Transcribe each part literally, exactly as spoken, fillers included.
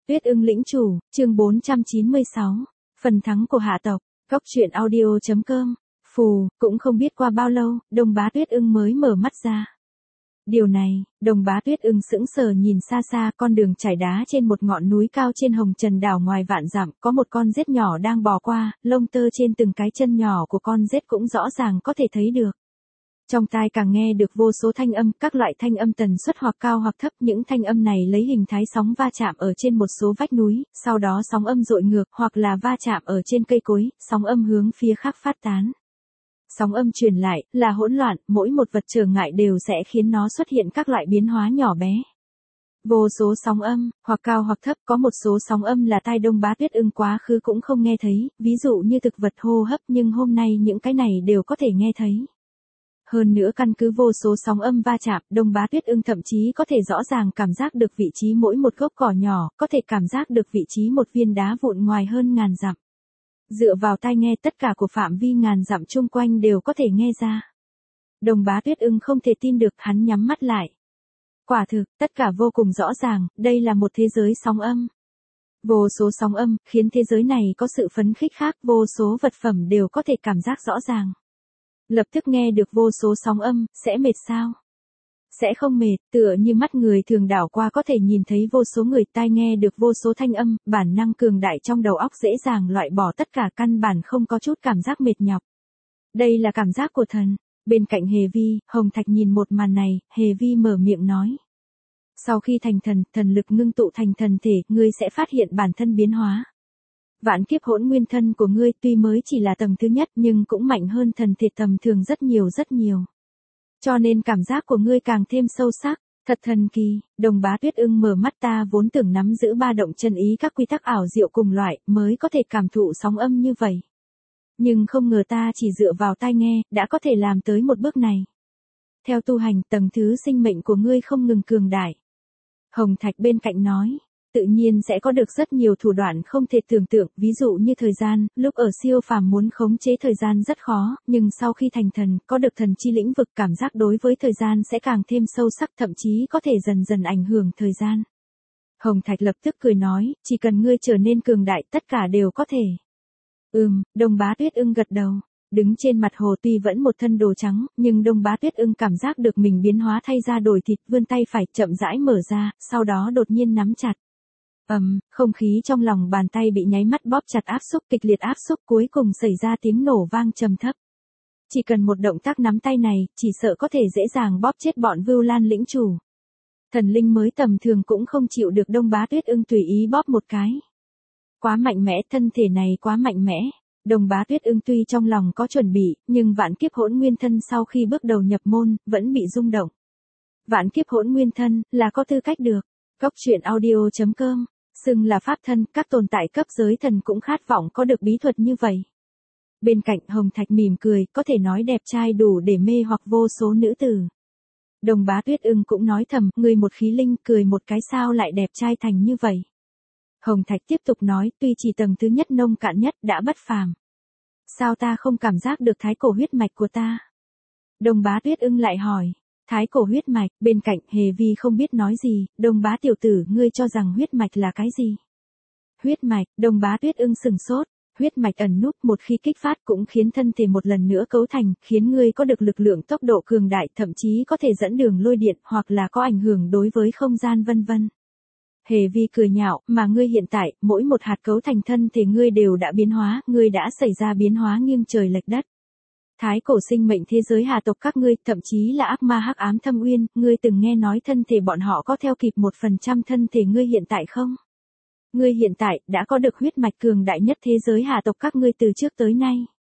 Tuyết ưng lĩnh chủ, chương bốn trăm chín mươi sáu, phần thắng của hạ tộc, góc truyện audio chấm com, phù, cũng không biết qua bao lâu, Đông Bá Tuyết ưng mới mở mắt ra. Điều này, Đông Bá Tuyết ưng sững sờ nhìn xa xa con đường trải đá trên một ngọn núi cao trên hồng trần đảo ngoài vạn dặm, có một con rết nhỏ đang bò qua, lông tơ trên từng cái chân nhỏ của con rết cũng rõ ràng có thể thấy được. Trong tai càng nghe được vô số thanh âm, các loại thanh âm tần suất hoặc cao hoặc thấp, những thanh âm này lấy hình thái sóng va chạm ở trên một số vách núi, sau đó sóng âm dội ngược, hoặc là va chạm ở trên cây cối, sóng âm hướng phía khác phát tán. Sóng âm truyền lại, là hỗn loạn, mỗi một vật trở ngại đều sẽ khiến nó xuất hiện các loại biến hóa nhỏ bé. Vô số sóng âm, hoặc cao hoặc thấp, có một số sóng âm là tai Đông Bá Tuyết ưng quá khứ cũng không nghe thấy, ví dụ như thực vật hô hấp, nhưng hôm nay những cái này đều có thể nghe thấy. Hơn nữa căn cứ vô số sóng âm va chạm, Đông Bá Tuyết ưng thậm chí có thể rõ ràng cảm giác được vị trí mỗi một gốc cỏ nhỏ, có thể cảm giác được vị trí một viên đá vụn ngoài hơn ngàn dặm. Dựa vào tai nghe, tất cả của phạm vi ngàn dặm chung quanh đều có thể nghe ra. Đông Bá Tuyết ưng không thể tin được, hắn nhắm mắt lại. Quả thực, tất cả vô cùng rõ ràng, đây là một thế giới sóng âm. Vô số sóng âm, khiến thế giới này có sự phấn khích khác, vô số vật phẩm đều có thể cảm giác rõ ràng. Lập tức nghe được vô số sóng âm, sẽ mệt sao? Sẽ không mệt, tựa như mắt người thường đảo qua có thể nhìn thấy vô số người, tai nghe được vô số thanh âm, bản năng cường đại trong đầu óc dễ dàng loại bỏ tất cả, căn bản không có chút cảm giác mệt nhọc. Đây là cảm giác của thần. Bên cạnh Hề Vi, Hồng Thạch nhìn một màn này, Hề Vi mở miệng nói. Sau khi thành thần, thần lực ngưng tụ thành thần thể, ngươi sẽ phát hiện bản thân biến hóa. Vạn kiếp hỗn nguyên thân của ngươi tuy mới chỉ là tầng thứ nhất nhưng cũng mạnh hơn thần thể tầm thường rất nhiều rất nhiều. Cho nên cảm giác của ngươi càng thêm sâu sắc, thật thần kỳ. Đông Bá Tuyết ưng mở mắt, ta vốn tưởng nắm giữ ba động chân ý các quy tắc ảo diệu cùng loại mới có thể cảm thụ sóng âm như vậy. Nhưng không ngờ ta chỉ dựa vào tai nghe, đã có thể làm tới một bước này. Theo tu hành, tầng thứ sinh mệnh của ngươi không ngừng cường đại. Hồng Thạch bên cạnh nói. Tự nhiên sẽ có được rất nhiều thủ đoạn không thể tưởng tượng, ví dụ như thời gian, lúc ở siêu phàm muốn khống chế thời gian rất khó, nhưng sau khi thành thần, có được thần chi lĩnh vực, cảm giác đối với thời gian sẽ càng thêm sâu sắc, thậm chí có thể dần dần ảnh hưởng thời gian. Hồng Thạch lập tức cười nói, chỉ cần ngươi trở nên cường đại, tất cả đều có thể. Ừm, Đông Bá Tuyết ưng gật đầu. Đứng trên mặt hồ tuy vẫn một thân đồ trắng, nhưng Đông Bá Tuyết ưng cảm giác được mình biến hóa thay ra đổi thịt, vươn tay phải chậm rãi mở ra, sau đó đột nhiên nắm chặt. Ầm, um, không khí trong lòng bàn tay bị nháy mắt bóp chặt, áp xúc, kịch liệt áp xúc, cuối cùng xảy ra tiếng nổ vang trầm thấp. Chỉ cần một động tác nắm tay này, chỉ sợ có thể dễ dàng bóp chết bọn Vưu Lan lĩnh chủ. Thần linh mới tầm thường cũng không chịu được Đông Bá Tuyết ưng tùy ý bóp một cái. Quá mạnh mẽ, thân thể này quá mạnh mẽ. Đông Bá Tuyết ưng tuy trong lòng có chuẩn bị, nhưng vạn kiếp hỗn nguyên thân sau khi bước đầu nhập môn, vẫn bị rung động. Vạn kiếp hỗn nguyên thân, là có tư cách được. Góc truyện audio chấm com. Xưng là pháp thân, các tồn tại cấp giới thần cũng khát vọng có được bí thuật như vậy. Bên cạnh Hồng Thạch mỉm cười, có thể nói đẹp trai đủ để mê hoặc vô số nữ tử. Đông Bá Tuyết ưng cũng nói thầm, người một khí linh, cười một cái sao lại đẹp trai thành như vậy. Hồng Thạch tiếp tục nói, tuy chỉ tầng thứ nhất nông cạn nhất đã bất phàm. Sao ta không cảm giác được thái cổ huyết mạch của ta? Đông Bá Tuyết ưng lại hỏi. Thái cổ huyết mạch, bên cạnh Hề Vi không biết nói gì, Đông Bá tiểu tử, ngươi cho rằng huyết mạch là cái gì? Huyết mạch, Đông Bá Tuyết ưng sừng sốt, huyết mạch ẩn núp một khi kích phát cũng khiến thân thể một lần nữa cấu thành, khiến ngươi có được lực lượng tốc độ cường đại, thậm chí có thể dẫn đường lôi điện, hoặc là có ảnh hưởng đối với không gian vân vân. Hề Vi cười nhạo, mà ngươi hiện tại, mỗi một hạt cấu thành thân thể ngươi đều đã biến hóa, ngươi đã xảy ra biến hóa nghiêng trời lệch đất. Thái cổ sinh mệnh thế giới hà tộc các ngươi, thậm chí là ác ma hắc ám thâm uyên, ngươi từng nghe nói thân thể bọn họ có theo kịp một phần trăm thân thể ngươi hiện tại không? Ngươi hiện tại, đã có được huyết mạch cường đại nhất thế giới hà tộc các ngươi từ trước tới nay.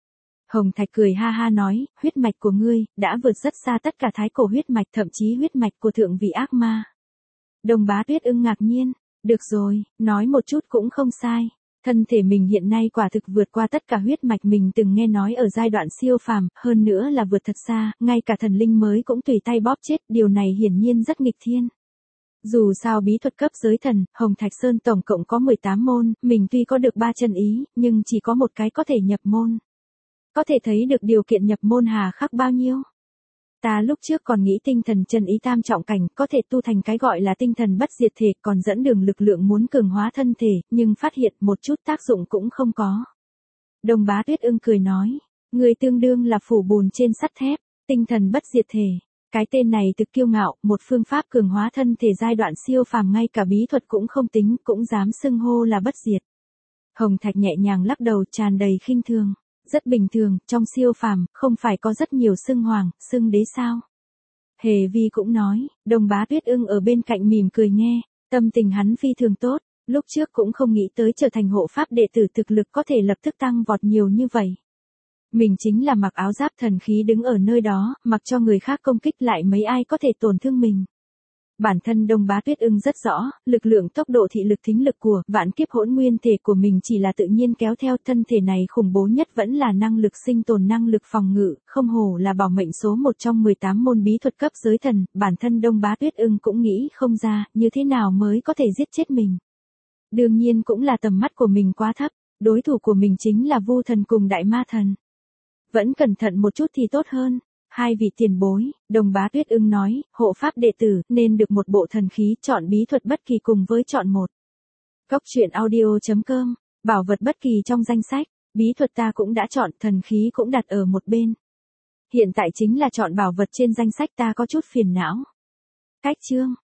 Hồng Thạch cười ha ha nói, huyết mạch của ngươi, đã vượt rất xa tất cả thái cổ huyết mạch, thậm chí huyết mạch của thượng vị ác ma. Đông Bá Tuyết ưng ngạc nhiên, được rồi, nói một chút cũng không sai. Thân thể mình hiện nay quả thực vượt qua tất cả huyết mạch mình từng nghe nói ở giai đoạn siêu phàm, hơn nữa là vượt thật xa, ngay cả thần linh mới cũng tùy tay bóp chết, điều này hiển nhiên rất nghịch thiên. Dù sao bí thuật cấp giới thần, Hồng Thạch Sơn tổng cộng có mười tám môn, mình tuy có được ba chân ý, nhưng chỉ có một cái có thể nhập môn. Có thể thấy được điều kiện nhập môn hà khắc bao nhiêu. Ta lúc trước còn nghĩ tinh thần chân ý tam trọng cảnh có thể tu thành cái gọi là tinh thần bất diệt thể, còn dẫn đường lực lượng muốn cường hóa thân thể, nhưng phát hiện một chút tác dụng cũng không có. Đông Bá Tuyết Ưng cười nói, người tương đương là phủ bùn trên sắt thép, tinh thần bất diệt thể. Cái tên này thực kiêu ngạo, một phương pháp cường hóa thân thể giai đoạn siêu phàm ngay cả bí thuật cũng không tính, cũng dám xưng hô là bất diệt. Hồng Thạch nhẹ nhàng lắc đầu tràn đầy khinh thường. Rất bình thường, trong siêu phàm, không phải có rất nhiều xưng hoàng, xưng đế sao? Hề Vi cũng nói, Đông Bá Tuyết Ưng ở bên cạnh mỉm cười nghe, tâm tình hắn phi thường tốt, lúc trước cũng không nghĩ tới trở thành hộ pháp đệ tử thực lực có thể lập tức tăng vọt nhiều như vậy. Mình chính là mặc áo giáp thần khí đứng ở nơi đó, mặc cho người khác công kích lại mấy ai có thể tổn thương mình. Bản thân Đông Bá Tuyết Ưng rất rõ, lực lượng tốc độ thị lực thính lực của vạn kiếp hỗn nguyên thể của mình chỉ là tự nhiên kéo theo, thân thể này khủng bố nhất vẫn là năng lực sinh tồn, năng lực phòng ngự, không hổ là bảo mệnh số một trong mười tám môn bí thuật cấp giới thần, bản thân Đông Bá Tuyết Ưng cũng nghĩ không ra, như thế nào mới có thể giết chết mình. Đương nhiên cũng là tầm mắt của mình quá thấp, đối thủ của mình chính là Vu Thần cùng Đại Ma Thần. Vẫn cẩn thận một chút thì tốt hơn. Hai vị tiền bối, Đông Bá Tuyết Ưng nói, hộ pháp đệ tử nên được một bộ thần khí, chọn bí thuật bất kỳ cùng với chọn một. Cốc truyện audio chấm com, bảo vật bất kỳ trong danh sách, bí thuật ta cũng đã chọn, thần khí cũng đặt ở một bên. Hiện tại chính là chọn bảo vật trên danh sách, ta có chút phiền não. Cách chương